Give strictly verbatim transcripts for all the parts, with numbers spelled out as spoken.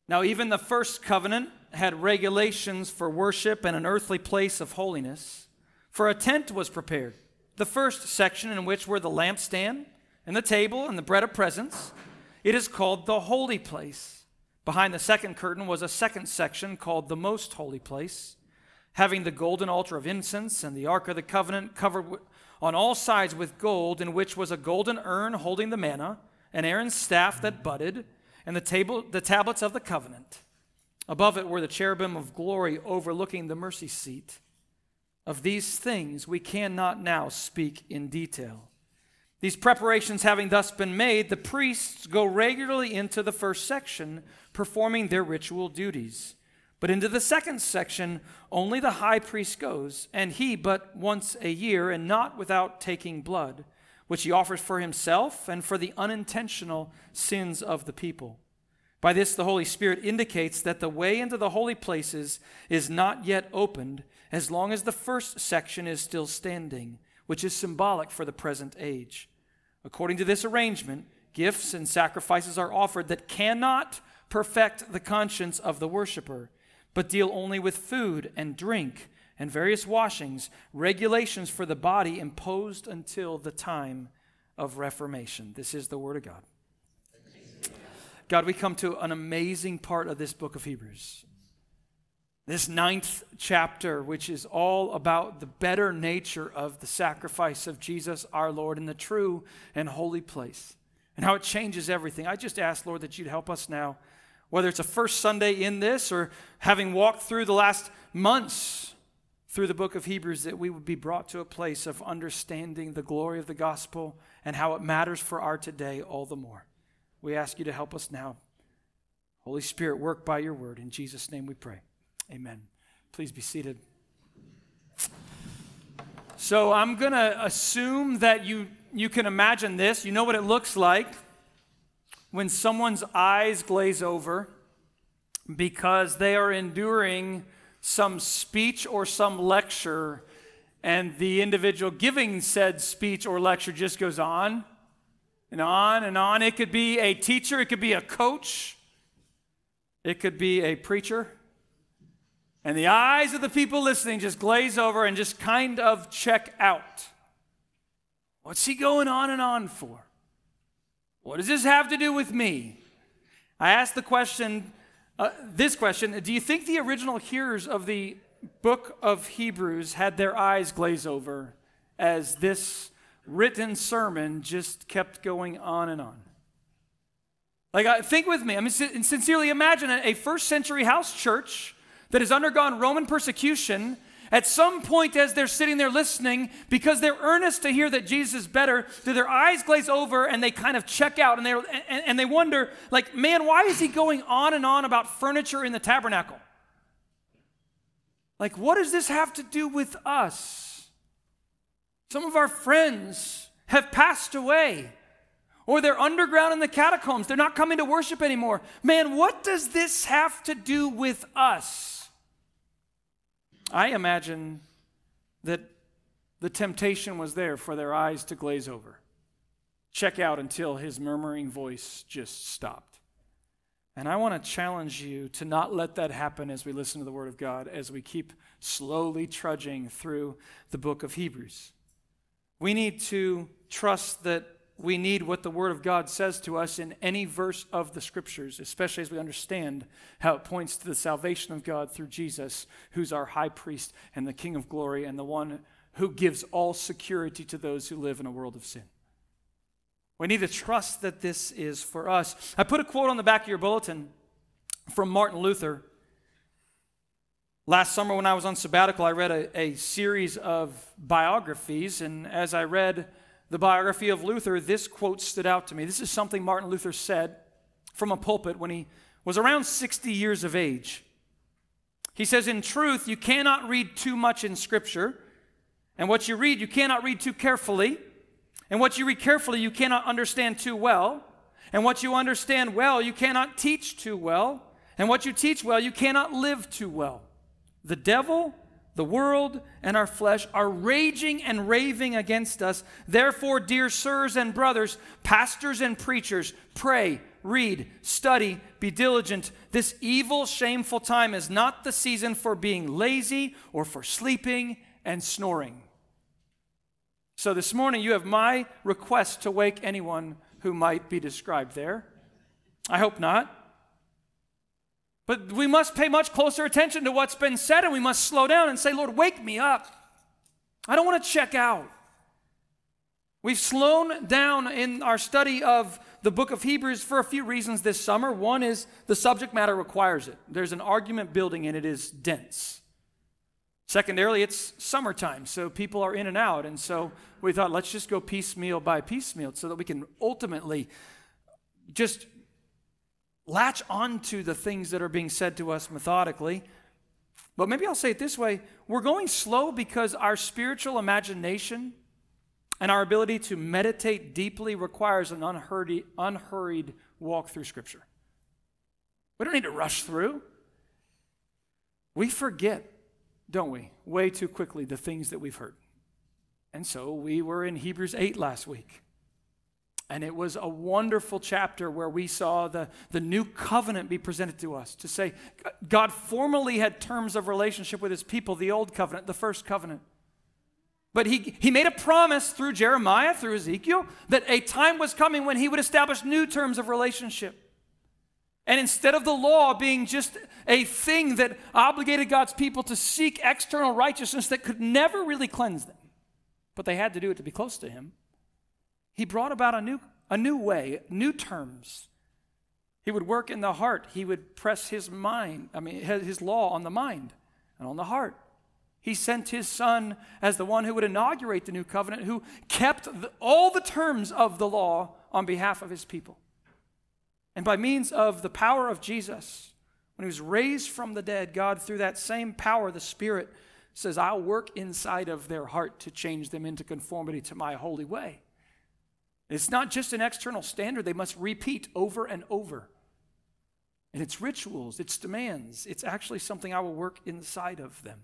Now, even the first covenant had regulations for worship and an earthly place of holiness, for a tent was prepared. The first section, in which were the lampstand and the table and the bread of presence, it is called the holy place. Behind the second curtain was a second section called the most holy place, having the golden altar of incense and the ark of the covenant covered on all sides with gold, in which was a golden urn holding the manna, and Aaron's staff that budded, and the table, the tablets of the covenant. Above it were the cherubim of glory overlooking the mercy seat. Of these things we cannot now speak in detail. These preparations having thus been made, the priests go regularly into the first section, performing their ritual duties. But into the second section, only the high priest goes, and he but once a year, and not without taking blood, which he offers for himself and for the unintentional sins of the people. By this, the Holy Spirit indicates that the way into the holy places is not yet opened, as long as the first section is still standing, which is symbolic for the present age. According to this arrangement, gifts and sacrifices are offered that cannot perfect the conscience of the worshiper, but deal only with food and drink and various washings, regulations for the body imposed until the time of Reformation. This is the Word of God. God, we come to an amazing part of this book of Hebrews. This ninth chapter, which is all about the better nature of the sacrifice of Jesus our Lord in the true and holy place, and how it changes everything. I just ask, Lord, that you'd help us now, whether it's a first Sunday in this or having walked through the last months through the book of Hebrews, that we would be brought to a place of understanding the glory of the gospel and how it matters for our today all the more. We ask you to help us now. Holy Spirit, work by your word. In Jesus' name we pray. Amen. Please be seated. So I'm going to assume that you, you can imagine this. You know what it looks like when someone's eyes glaze over because they are enduring some speech or some lecture, and the individual giving said speech or lecture just goes on and on and on. It could be a teacher, it could be a coach, it could be a preacher. And the eyes of the people listening just glaze over and just kind of check out. What's he going on and on for? What does this have to do with me? I asked the question, uh, this question, do you think the original hearers of the book of Hebrews had their eyes glaze over as this written sermon just kept going on and on? Like, uh, think with me. I mean, sincerely imagine a first century house church that has undergone Roman persecution. At some point as they're sitting there listening, because they're earnest to hear that Jesus is better, do their eyes glaze over and they kind of check out and they and, and they wonder, like, man, why is he going on and on about furniture in the tabernacle? Like, what does this have to do with us? Some of our friends have passed away, or they're underground in the catacombs. They're not coming to worship anymore. Man, what does this have to do with us? I imagine that the temptation was there for their eyes to glaze over, check out until his murmuring voice just stopped. And I want to challenge you to not let that happen as we listen to the Word of God, as we keep slowly trudging through the book of Hebrews. We need to trust that we need what the Word of God says to us in any verse of the Scriptures, especially as we understand how it points to the salvation of God through Jesus, who's our high priest and the King of glory and the one who gives all security to those who live in a world of sin. We need to trust that this is for us. I put a quote on the back of your bulletin from Martin Luther. Last summer when I was on sabbatical, I read a, a series of biographies, and as I read the biography of Luther, this quote stood out to me. This is something Martin Luther said from a pulpit when he was around sixty years of age. He says, "In truth, you cannot read too much in Scripture, and what you read, you cannot read too carefully, and what you read carefully, you cannot understand too well, and what you understand well, you cannot teach too well, and what you teach well, you cannot live too well. The devil, the world, and our flesh are raging and raving against us. Therefore, dear sirs and brothers, pastors and preachers, pray, read, study, be diligent. This evil, shameful time is not the season for being lazy or for sleeping and snoring. So this morning you have my request to wake anyone who might be described there. I hope not. But we must pay much closer attention to what's been said, and we must slow down and say, Lord, wake me up. I don't want to check out. We've slowed down in our study of the book of Hebrews for a few reasons this summer. One is the subject matter requires it. There's an argument building and it is dense. Secondarily, it's summertime, so people are in and out. And so we thought, let's just go piecemeal by piecemeal so that we can ultimately just latch onto the things that are being said to us methodically. But maybe I'll say it this way. We're going slow because our spiritual imagination and our ability to meditate deeply requires an unhurried, unhurried walk through Scripture. We don't need to rush through. We forget, don't we, way too quickly the things that we've heard. And so we were in Hebrews eight last week. And it was a wonderful chapter where we saw the, the new covenant be presented to us. To say, God formerly had terms of relationship with his people, the old covenant, the first covenant. But he, he made a promise through Jeremiah, through Ezekiel, that a time was coming when he would establish new terms of relationship. And instead of the law being just a thing that obligated God's people to seek external righteousness that could never really cleanse them, but they had to do it to be close to him, he brought about a new, a new way, new terms. He would work in the heart. He would press his mind, I mean, his law on the mind and on the heart. He sent his son as the one who would inaugurate the new covenant, who kept the, all the terms of the law on behalf of his people. And by means of the power of Jesus, when he was raised from the dead, God, through that same power, the Spirit, says, I'll work inside of their heart to change them into conformity to my holy way. It's not just an external standard they must repeat over and over. And it's rituals, it's demands. It's actually something I will work inside of them.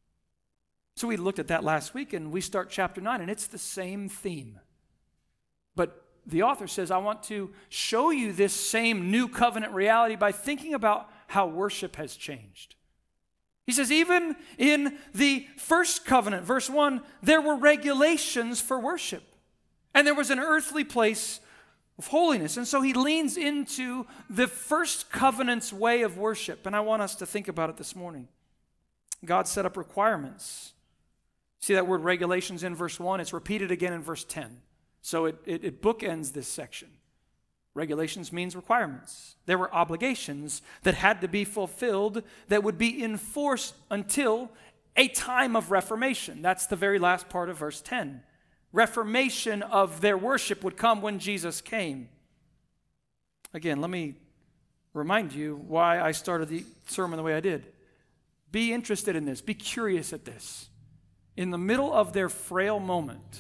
So we looked at that last week, and we start chapter nine, and it's the same theme. But the author says, I want to show you this same new covenant reality by thinking about how worship has changed. He says, even in the first covenant, verse one, there were regulations for worship. And there was an earthly place of holiness. And so he leans into the first covenant's way of worship. And I want us to think about it this morning. God set up requirements. See that word regulations in verse one? It's repeated again in verse ten. So it, it, it bookends this section. Regulations means requirements. There were obligations that had to be fulfilled that would be in force until a time of reformation. That's the very last part of verse ten. Reformation of their worship would come when Jesus came. Again, let me remind you why I started the sermon the way I did. Be interested in this. Be curious at this. In the middle of their frail moment,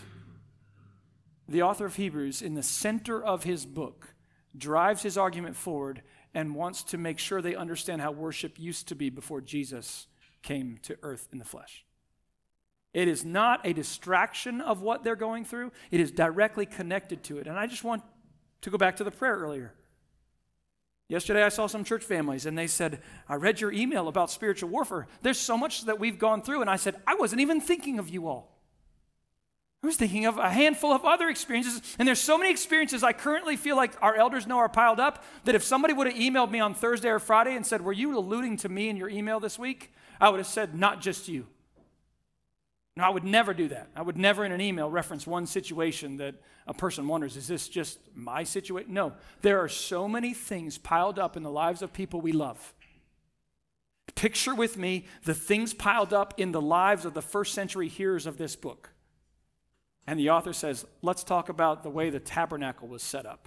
the author of Hebrews, in the center of his book, drives his argument forward and wants to make sure they understand how worship used to be before Jesus came to earth in the flesh. It is not a distraction of what they're going through. It is directly connected to it. And I just want to go back to the prayer earlier. Yesterday I saw some church families and they said, I read your email about spiritual warfare. There's so much that we've gone through. And I said, I wasn't even thinking of you all. I was thinking of a handful of other experiences. And there's so many experiences I currently feel like our elders know are piled up that if somebody would have emailed me on Thursday or Friday and said, were you alluding to me in your email this week? I would have said, not just you. No, I would never do that. I would never in an email reference one situation that a person wonders, is this just my situation? No, there are so many things piled up in the lives of people we love. Picture with me the things piled up in the lives of the first century hearers of this book. And the author says, let's talk about the way the tabernacle was set up.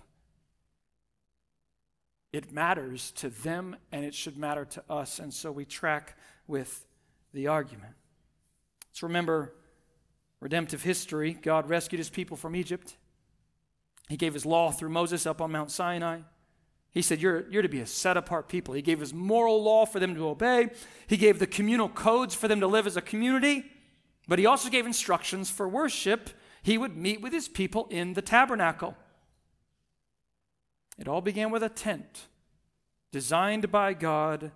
It matters to them and it should matter to us. And so we track with the argument. Let's remember redemptive history. God rescued his people from Egypt. He gave his law through Moses up on Mount Sinai. He said, you're, you're to be a set-apart people. He gave his moral law for them to obey. He gave the communal codes for them to live as a community. But he also gave instructions for worship. He would meet with his people in the tabernacle. It all began with a tent designed by God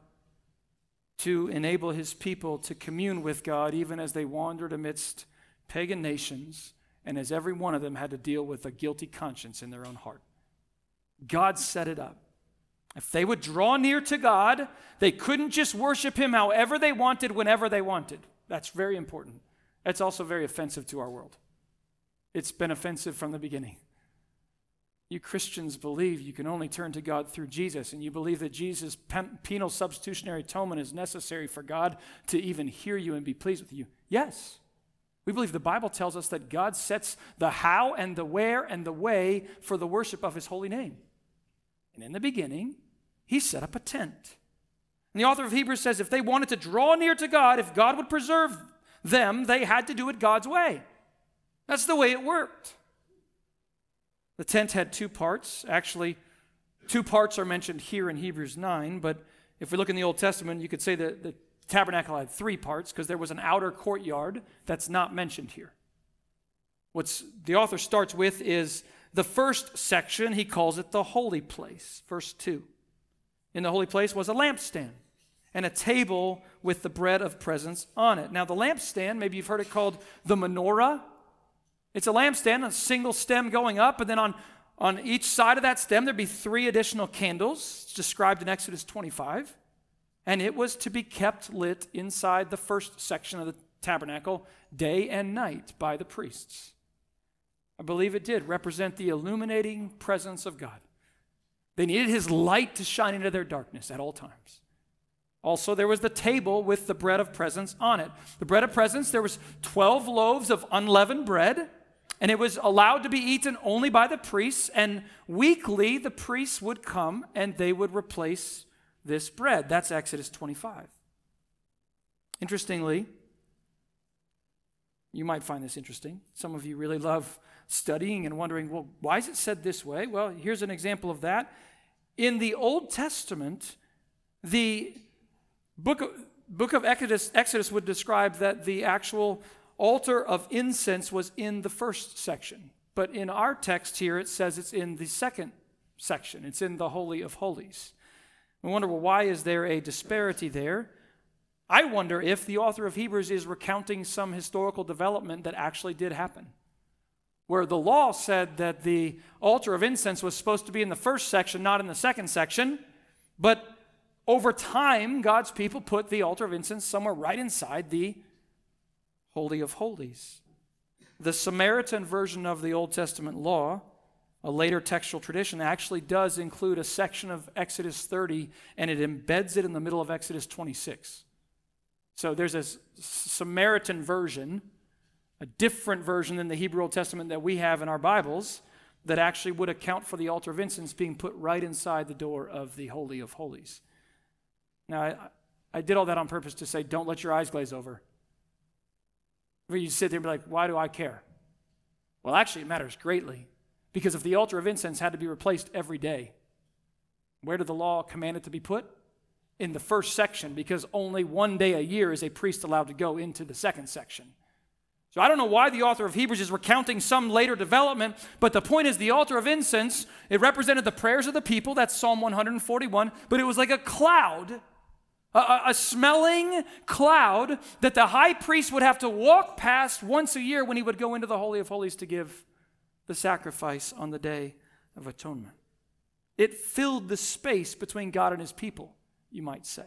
to enable his people to commune with God even as they wandered amidst pagan nations and as every one of them had to deal with a guilty conscience in their own heart. God set it up. If they would draw near to God, they couldn't just worship him however they wanted, whenever they wanted. That's very important. That's also very offensive to our world. It's been offensive from the beginning. You Christians believe you can only turn to God through Jesus, and you believe that Jesus' penal substitutionary atonement is necessary for God to even hear you and be pleased with you. Yes. We believe the Bible tells us that God sets the how and the where and the way for the worship of his holy name. And in the beginning, he set up a tent. And the author of Hebrews says if they wanted to draw near to God, if God would preserve them, they had to do it God's way. That's the way it worked. The tent had two parts. Actually, two parts are mentioned here in Hebrews nine, but if we look in the Old Testament, you could say that the tabernacle had three parts because there was an outer courtyard that's not mentioned here. What the author starts with is the first section. He calls it the holy place, verse two. In the holy place was a lampstand and a table with the bread of presence on it. Now, the lampstand, maybe you've heard it called the menorah. It's a lampstand, a single stem going up, and then on, on each side of that stem, there'd be three additional candles. It's described in Exodus twenty-five. And it was to be kept lit inside the first section of the tabernacle day and night by the priests. I believe it did represent the illuminating presence of God. They needed his light to shine into their darkness at all times. Also, there was the table with the bread of presence on it. The bread of presence, there was twelve loaves of unleavened bread, and it was allowed to be eaten only by the priests, and weekly the priests would come and they would replace this bread. That's Exodus twenty-five. Interestingly, you might find this interesting. Some of you really love studying and wondering, well, why is it said this way? Well, here's an example of that. In the Old Testament, the book of, book of Exodus, Exodus would describe that the actual altar of incense was in the first section. But in our text here, it says it's in the second section. It's in the Holy of Holies. We wonder, well, why is there a disparity there? I wonder if the author of Hebrews is recounting some historical development that actually did happen, where the law said that the altar of incense was supposed to be in the first section, not in the second section, but over time, God's people put the altar of incense somewhere right inside the Holy of Holies. The Samaritan version of the Old Testament law, a later textual tradition, actually does include a section of Exodus thirty, and it embeds it in the middle of Exodus twenty-six. So there's a Samaritan version, a different version than the Hebrew Old Testament that we have in our Bibles, that actually would account for the altar of incense being put right inside the door of the Holy of Holies. Now, I, I did all that on purpose to say, don't let your eyes glaze over. Where you sit there and be like, why do I care? Well, actually, it matters greatly. Because if the altar of incense had to be replaced every day, where did the law command it to be put? In the first section, because only one day a year is a priest allowed to go into the second section. So I don't know why the author of Hebrews is recounting some later development, but the point is the altar of incense, it represented the prayers of the people, that's Psalm one forty-one, but it was like a cloud, a, a smelling cloud that the high priest would have to walk past once a year when he would go into the Holy of Holies to give the sacrifice on the Day of Atonement. It filled the space between God and his people, you might say.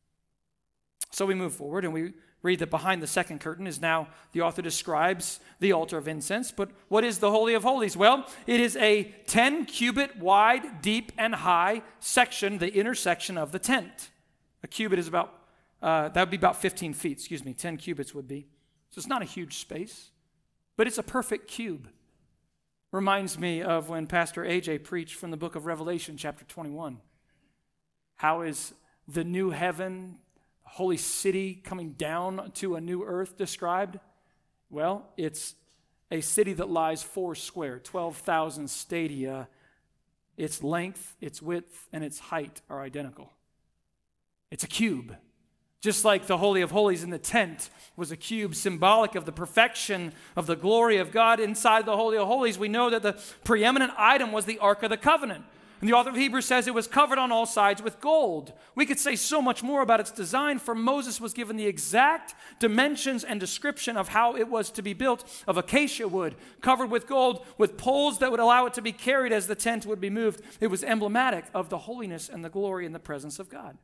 So we move forward and we read that behind the second curtain is now, the author describes the altar of incense. But what is the Holy of Holies? Well, it is a ten cubit wide, deep, and high section, the inner section of the tent. A cubit is about, uh, that would be about fifteen feet, excuse me, ten cubits would be. So it's not a huge space, but it's a perfect cube. Reminds me of when Pastor A J preached from the book of Revelation, chapter twenty-one. How is the new heaven, holy city coming down to a new earth described? Well, it's a city that lies four square, twelve thousand stadia. Its length, its width, and its height are identical. It's a cube. Just like the Holy of Holies in the tent was a cube symbolic of the perfection of the glory of God inside the Holy of Holies, we know that the preeminent item was the Ark of the Covenant. And the author of Hebrews says it was covered on all sides with gold. We could say so much more about its design, for Moses was given the exact dimensions and description of how it was to be built, of acacia wood, covered with gold, with poles that would allow it to be carried as the tent would be moved. It was emblematic of the holiness and the glory and the presence of God.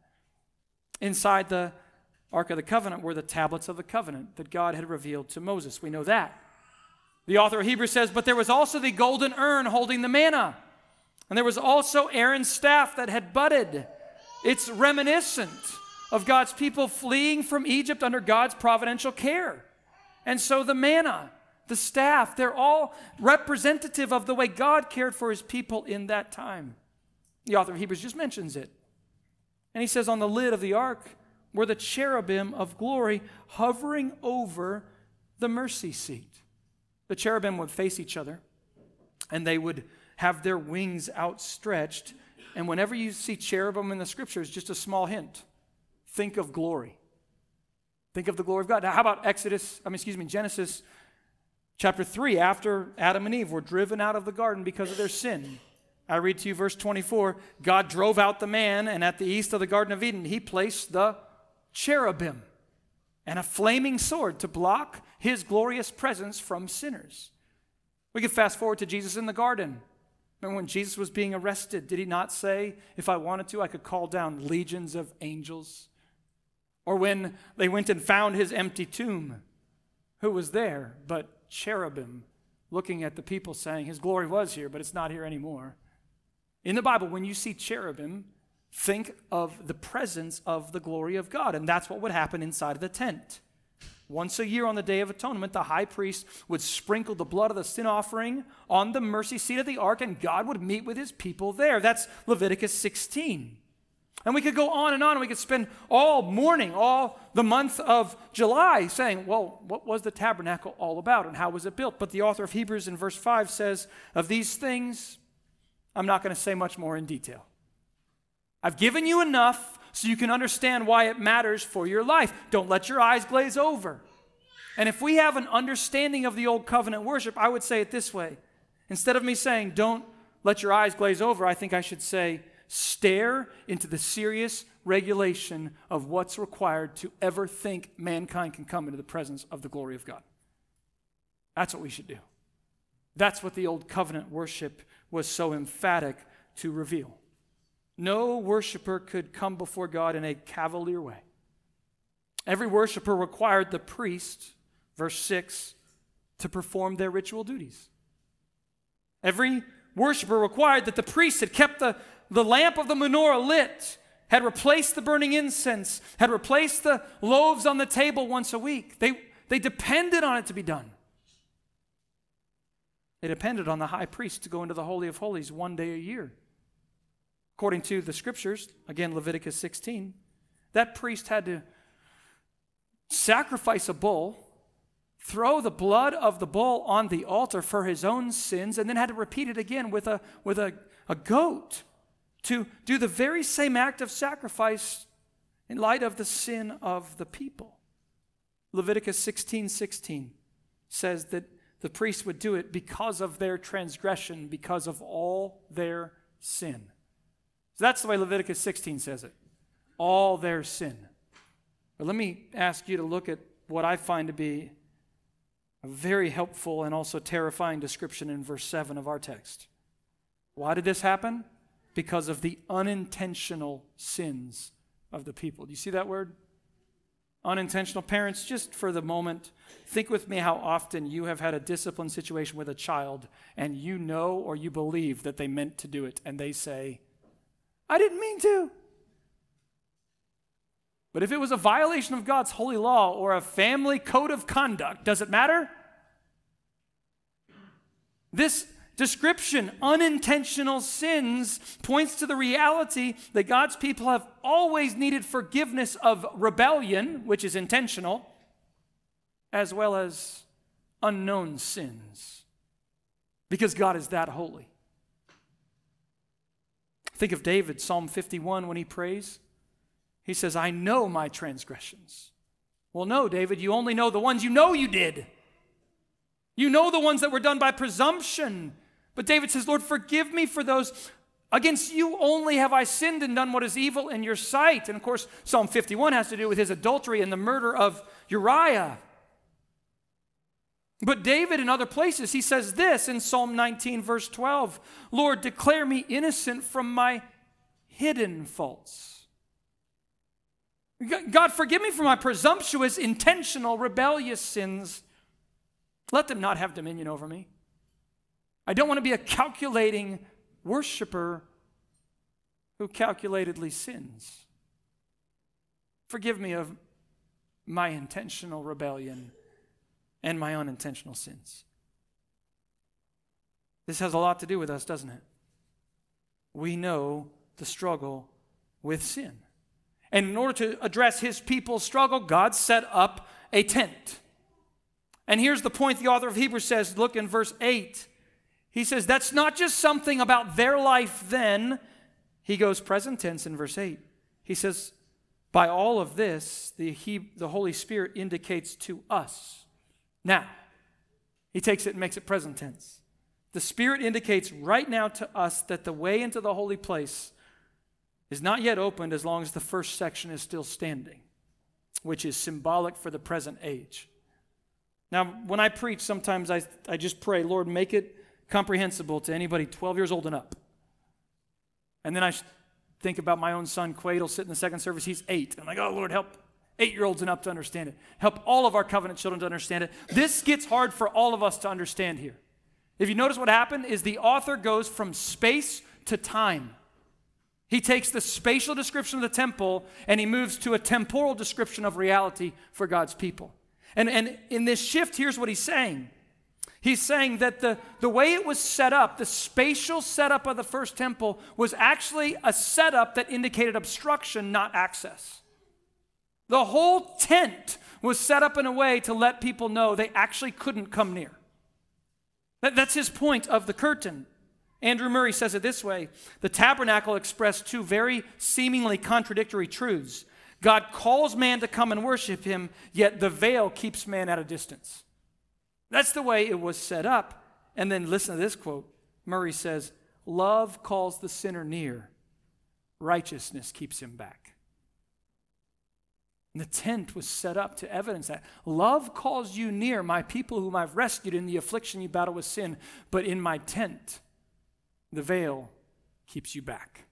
Inside the Ark of the Covenant were the tablets of the covenant that God had revealed to Moses. We know that. The author of Hebrews says, but there was also the golden urn holding the manna. And there was also Aaron's staff that had budded. It's reminiscent of God's people fleeing from Egypt under God's providential care. And so the manna, the staff, they're all representative of the way God cared for his people in that time. The author of Hebrews just mentions it. And he says on the lid of the ark were the cherubim of glory hovering over the mercy seat. The cherubim would face each other, and they would have their wings outstretched. And whenever you see cherubim in the scriptures, just a small hint, think of glory. Think of the glory of God. Now, how about Exodus, I mean, excuse me, Genesis chapter three, after Adam and Eve were driven out of the garden because of their sin? I read to you verse twenty-four, God drove out the man, and at the east of the Garden of Eden, he placed the cherubim and a flaming sword to block his glorious presence from sinners. We could fast forward to Jesus in the garden. Remember when Jesus was being arrested, did he not say, if I wanted to, I could call down legions of angels? Or when they went and found his empty tomb, who was there but cherubim looking at the people saying, his glory was here, but it's not here anymore. In the Bible, when you see cherubim, think of the presence of the glory of God, and that's what would happen inside of the tent. Once a year on the Day of Atonement, the high priest would sprinkle the blood of the sin offering on the mercy seat of the ark, and God would meet with his people there. That's Leviticus sixteen. And we could go on and on, and we could spend all morning, all the month of July saying, well, what was the tabernacle all about, and how was it built? But the author of Hebrews in verse five says, of these things, I'm not going to say much more in detail. I've given you enough so you can understand why it matters for your life. Don't let your eyes glaze over. And if we have an understanding of the old covenant worship, I would say it this way. Instead of me saying, don't let your eyes glaze over, I think I should say, stare into the serious regulation of what's required to ever think mankind can come into the presence of the glory of God. That's what we should do. That's what the old covenant worship was so emphatic to reveal. No worshiper could come before God in a cavalier way. Every worshiper required the priest, verse six, to perform their ritual duties. Every worshiper required that the priest had kept the, the lamp of the menorah lit, had replaced the burning incense, had replaced the loaves on the table once a week. They, they depended on it to be done. They depended on the high priest to go into the Holy of Holies one day a year. According to the scriptures, again, Leviticus sixteen, that priest had to sacrifice a bull, throw the blood of the bull on the altar for his own sins, and then had to repeat it again with a, with a, a goat to do the very same act of sacrifice in light of the sin of the people. Leviticus sixteen sixteen says that the priest would do it because of their transgression, because of all their sin. So that's the way Leviticus sixteen says it. All their sin. But let me ask you to look at what I find to be a very helpful and also terrifying description in verse seven of our text. Why did this happen? Because of the unintentional sins of the people. Do you see that word? Unintentional. Parents, just for the moment, think with me how often you have had a discipline situation with a child and you know or you believe that they meant to do it and they say, I didn't mean to. But if it was a violation of God's holy law or a family code of conduct, does it matter? This description, unintentional sins, points to the reality that God's people have always needed forgiveness of rebellion, which is intentional, as well as unknown sins, because God is that holy. Think of David, Psalm fifty-one, when he prays. He says, I know my transgressions. Well, no, David, you only know the ones you know you did. You know the ones that were done by presumption. But David says, Lord, forgive me for those Against you only have I sinned and done what is evil in your sight. And of course, Psalm fifty-one has to do with his adultery and the murder of Uriah. But David, in other places, he says this in Psalm nineteen, verse twelve, Lord, declare me innocent from my hidden faults. God, forgive me for my presumptuous, intentional, rebellious sins. Let them not have dominion over me. I don't want to be a calculating worshiper who calculatedly sins. Forgive me of my intentional rebellion and my unintentional sins. This has a lot to do with us, doesn't it? We know the struggle with sin. And in order to address his people's struggle, God set up a tent. And here's the point the author of Hebrews says, look in verse eight. He says, that's not just something about their life then. He goes present tense in verse eight. He says, by all of this, the, he, the Holy Spirit indicates to us. Now, he takes it and makes it present tense. The Spirit indicates right now to us that the way into the holy place is not yet opened as long as the first section is still standing, which is symbolic for the present age. Now, when I preach, sometimes I, I just pray, Lord, make it comprehensible to anybody twelve years old and up. And then I think about my own son, Quaid, will sit in the second service. He's eight. I'm like, oh, Lord, help eight-year-olds and up to understand it. Help all of our covenant children to understand it. This gets hard for all of us to understand here. If you notice what happened is the author goes from space to time. He takes the spatial description of the temple and he moves to a temporal description of reality for God's people. And, and in this shift, here's what he's saying. He's saying that the, the way it was set up, the spatial setup of the first temple, was actually a setup that indicated obstruction, not access. The whole tent was set up in a way to let people know they actually couldn't come near. That, that's his point of the curtain. Andrew Murray says it this way: the tabernacle expressed two very seemingly contradictory truths. God calls man to come and worship him, yet the veil keeps man at a distance. That's the way it was set up. And then listen to this quote. Murray says, love calls the sinner near. Righteousness keeps him back. And the tent was set up to evidence that. Love calls you near, my people whom I've rescued in the affliction you battle with sin. But in my tent, the veil keeps you back.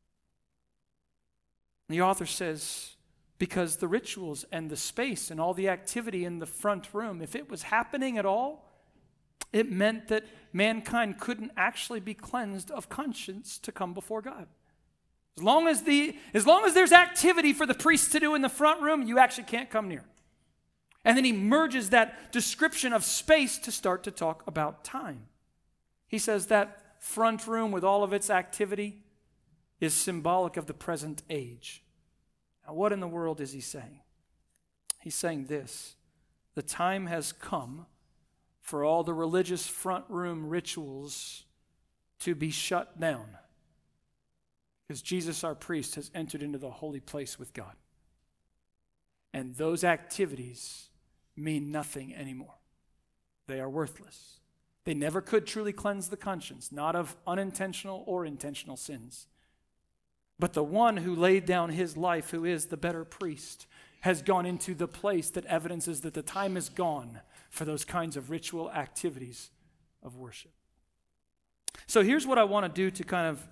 The author says, because the rituals and the space and all the activity in the front room, if it was happening at all, it meant that mankind couldn't actually be cleansed of conscience to come before God. As long as, the, as long as there's activity for the priests to do in the front room, you actually can't come near. And then he merges that description of space to start to talk about time. He says that front room with all of its activity is symbolic of the present age. Now, what in the world is he saying? He's saying this: the time has come for all the religious front room rituals to be shut down, because Jesus, our priest, has entered into the holy place with God. And those activities mean nothing anymore. They are worthless. They never could truly cleanse the conscience, not of unintentional or intentional sins. But the one who laid down his life, who is the better priest, has gone into the place that evidences that the time is gone for those kinds of ritual activities of worship. So here's what I want to do to kind of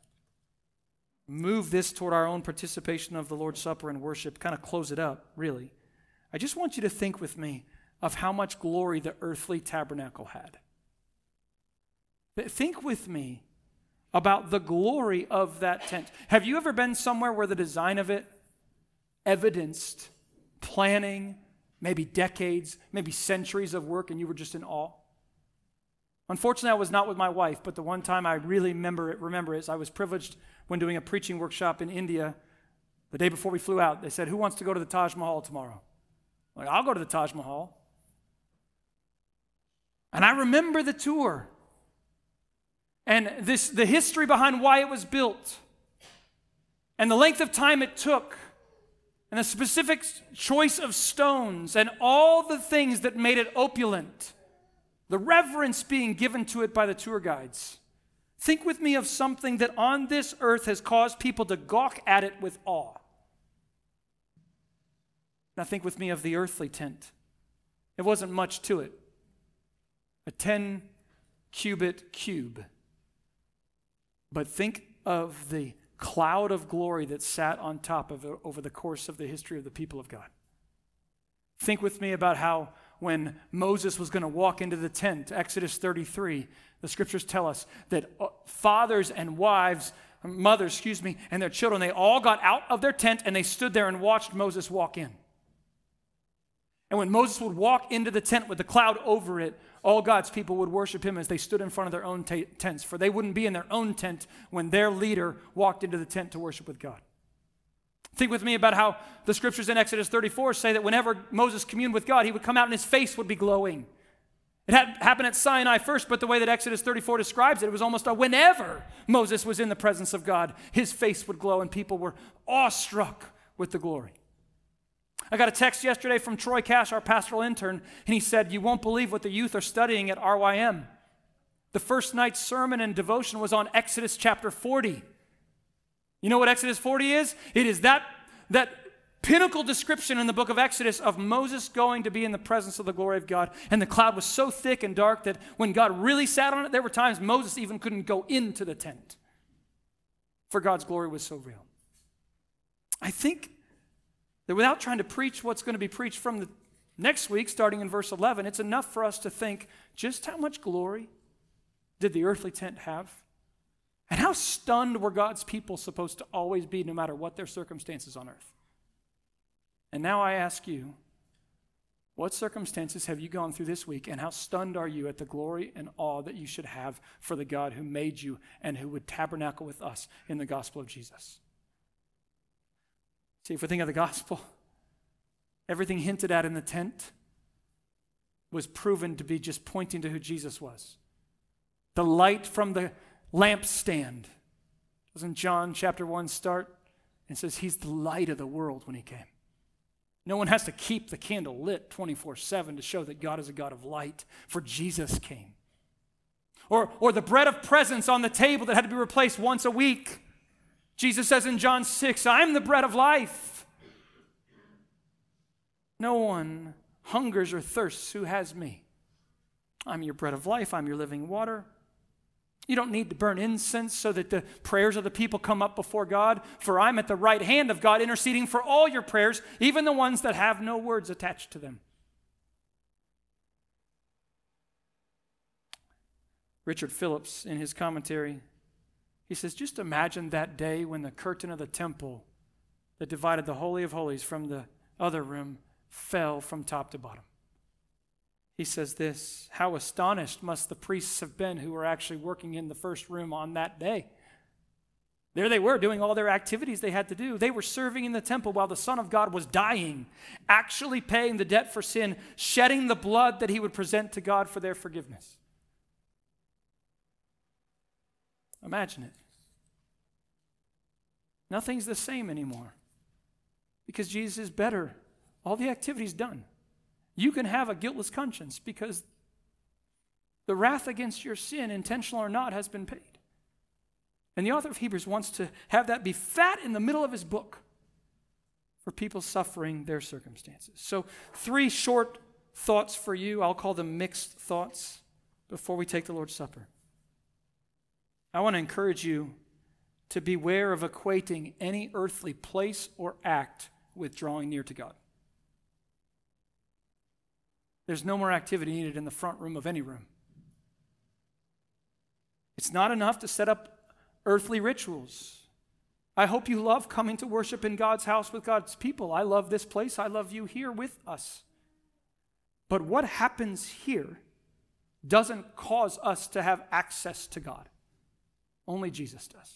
move this toward our own participation of the Lord's Supper and worship, kind of close it up, really. I just want you to think with me of how much glory the earthly tabernacle had. Think with me about the glory of that tent. Have you ever been somewhere where the design of it evidenced planning, maybe decades, maybe centuries of work, and you were just in awe? Unfortunately, I was not with my wife, but the one time I really remember it, remember is I was privileged when doing a preaching workshop in India. The day before we flew out, they said, who wants to go to the Taj Mahal tomorrow? I'm like, I'll go to the Taj Mahal. And I remember the tour. And this, the history behind why it was built, and the length of time it took, and the specific choice of stones, and all the things that made it opulent, the reverence being given to it by the tour guides. Think with me of something that on this earth has caused people to gawk at it with awe. Now think with me of the earthly tent. It wasn't much to it. A ten cubit cube. But think of the cloud of glory that sat on top of it over the course of the history of the people of God. Think with me about how when Moses was going to walk into the tent, Exodus thirty-three, the scriptures tell us that fathers and wives, mothers, excuse me, and their children, they all got out of their tent and they stood there and watched Moses walk in. And when Moses would walk into the tent with the cloud over it, all God's people would worship him as they stood in front of their own t- tents, for they wouldn't be in their own tent when their leader walked into the tent to worship with God. Think with me about how the scriptures in Exodus thirty-four say that whenever Moses communed with God, he would come out and his face would be glowing. It had happened at Sinai first, but the way that Exodus thirty-four describes it, it was almost a whenever Moses was in the presence of God, his face would glow and people were awestruck with the glory. I got a text yesterday from Troy Cash, our pastoral intern, and he said, "You won't believe what the youth are studying at R Y M. The first night's sermon and devotion was on Exodus chapter forty. You know what Exodus forty is? It is that, that pinnacle description in the book of Exodus of Moses going to be in the presence of the glory of God. And the cloud was so thick and dark that when God really sat on it, there were times Moses even couldn't go into the tent, for God's glory was so real." I think that without trying to preach what's going to be preached from the next week, starting in verse eleven, it's enough for us to think just how much glory did the earthly tent have? And how stunned were God's people supposed to always be, no matter what their circumstances on earth? And now I ask you, what circumstances have you gone through this week, and how stunned are you at the glory and awe that you should have for the God who made you and who would tabernacle with us in the gospel of Jesus? See, if we think of the gospel, everything hinted at in the tent was proven to be just pointing to who Jesus was. The light from the lampstand. Doesn't John chapter one start and says he's the light of the world when he came? No one has to keep the candle lit twenty-four seven to show that God is a God of light, for Jesus came. Or, or the bread of presence on the table that had to be replaced once a week. Jesus says in John six, "I'm the bread of life. No one hungers or thirsts who has me. I'm your bread of life. I'm your living water." You don't need to burn incense so that the prayers of the people come up before God, for I'm at the right hand of God interceding for all your prayers, even the ones that have no words attached to them. Richard Phillips, in his commentary, he says, just imagine that day when the curtain of the temple that divided the Holy of Holies from the other room fell from top to bottom. He says this, how astonished must the priests have been who were actually working in the first room on that day. There they were doing all their activities they had to do. They were serving in the temple while the Son of God was dying, actually paying the debt for sin, shedding the blood that he would present to God for their forgiveness. Imagine it. Nothing's the same anymore because Jesus is better. All the activity's done. You can have a guiltless conscience because the wrath against your sin, intentional or not, has been paid. And the author of Hebrews wants to have that be fat in the middle of his book for people suffering their circumstances. So three short thoughts for you. I'll call them mixed thoughts before we take the Lord's Supper. I want to encourage you to beware of equating any earthly place or act with drawing near to God. There's no more activity needed in the front room of any room. It's not enough to set up earthly rituals. I hope you love coming to worship in God's house with God's people. I love this place. I love you here with us. But what happens here doesn't cause us to have access to God. Only Jesus does.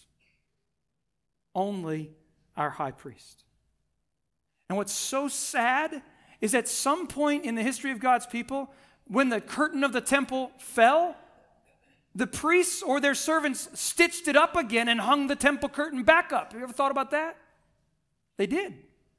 Only our high priest. And what's so sad is at some point in the history of God's people, when the curtain of the temple fell, the priests or their servants stitched it up again and hung the temple curtain back up. Have you ever thought about that? They did.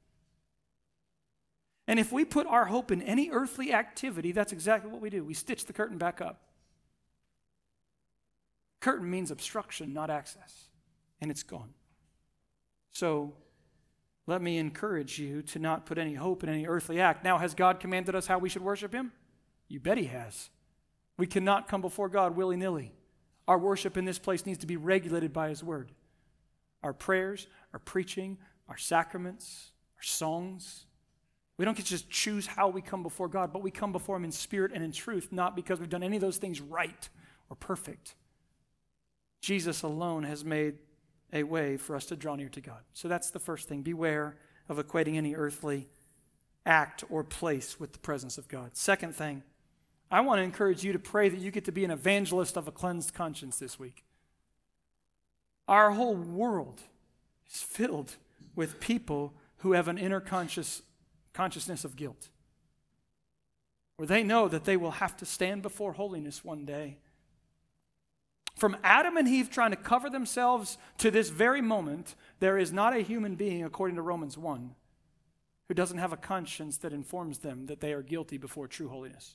And if we put our hope in any earthly activity, that's exactly what we do. We stitch the curtain back up. Curtain means obstruction, not access, and it's gone. So let me encourage you to not put any hope in any earthly act. Now, has God commanded us how we should worship him? You bet he has. We cannot come before God willy-nilly. Our worship in this place needs to be regulated by his word. Our prayers, our preaching, our sacraments, our songs. We don't get to just choose how we come before God, but we come before him in spirit and in truth, not because we've done any of those things right or perfect. Jesus alone has made a way for us to draw near to God. So that's the first thing. Beware of equating any earthly act or place with the presence of God. Second thing, I want to encourage you to pray that you get to be an evangelist of a cleansed conscience this week. Our whole world is filled with people who have an inner conscious consciousness of guilt, where they know that they will have to stand before holiness one day. From Adam and Eve trying to cover themselves to this very moment, there is not a human being, according to Romans one, who doesn't have a conscience that informs them that they are guilty before true holiness.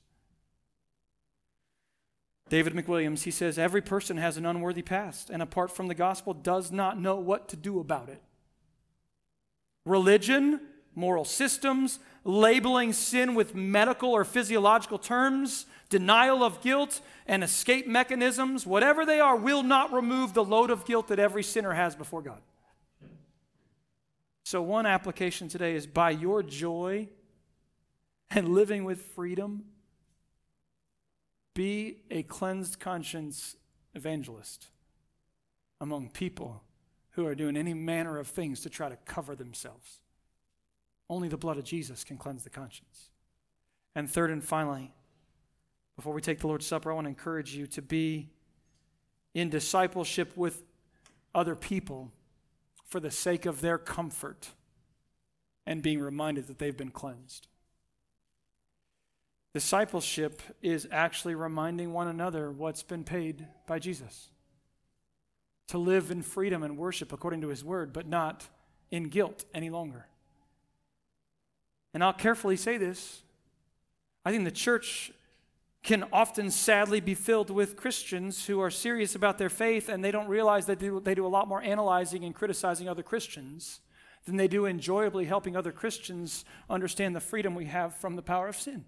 David McWilliams, he says, every person has an unworthy past, and apart from the gospel, does not know what to do about it. Religion, moral systems, labeling sin with medical or physiological terms, denial of guilt, and escape mechanisms, whatever they are, will not remove the load of guilt that every sinner has before God. So one application today is, by your joy and living with freedom, be a cleansed conscience evangelist among people who are doing any manner of things to try to cover themselves. Only the blood of Jesus can cleanse the conscience. And third and finally, before we take the Lord's Supper, I want to encourage you to be in discipleship with other people for the sake of their comfort and being reminded that they've been cleansed. Discipleship is actually reminding one another what's been paid by Jesus. To live in freedom and worship according to his word, but not in guilt any longer. And I'll carefully say this. I think the church can often sadly be filled with Christians who are serious about their faith, and they don't realize that they do, they do a lot more analyzing and criticizing other Christians than they do enjoyably helping other Christians understand the freedom we have from the power of sin.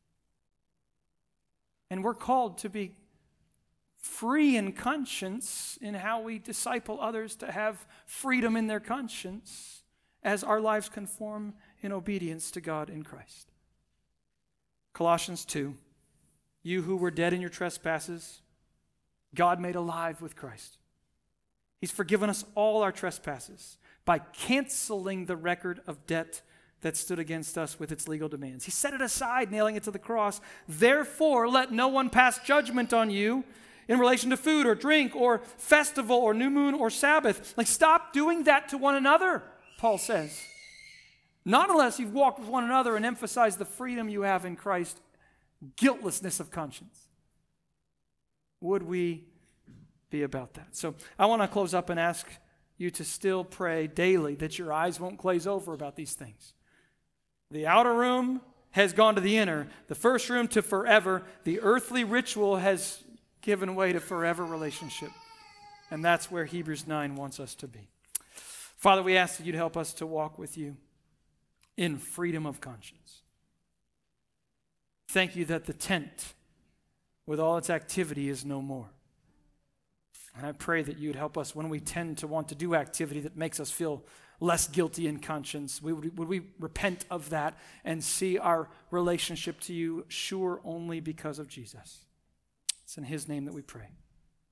And we're called to be free in conscience in how we disciple others to have freedom in their conscience as our lives conform in obedience to God in Christ. Colossians two, you who were dead in your trespasses, God made alive with Christ. He's forgiven us all our trespasses by canceling the record of debt that stood against us with its legal demands. He set it aside, nailing it to the cross. Therefore, let no one pass judgment on you in relation to food or drink or festival or new moon or Sabbath. Like, stop doing that to one another, Paul says. Not unless you've walked with one another and emphasized the freedom you have in Christ, guiltlessness of conscience. Would we be about that? So I want to close up and ask you to still pray daily that your eyes won't glaze over about these things. The outer room has gone to the inner. The first room to forever. The earthly ritual has given way to forever relationship. And that's where Hebrews nine wants us to be. Father, we ask that you'd help us to walk with you in freedom of conscience. Thank you that the tent with all its activity is no more. And I pray that you'd help us when we tend to want to do activity that makes us feel less guilty in conscience. We, would, would we repent of that and see our relationship to you sure only because of Jesus? It's in his name that we pray.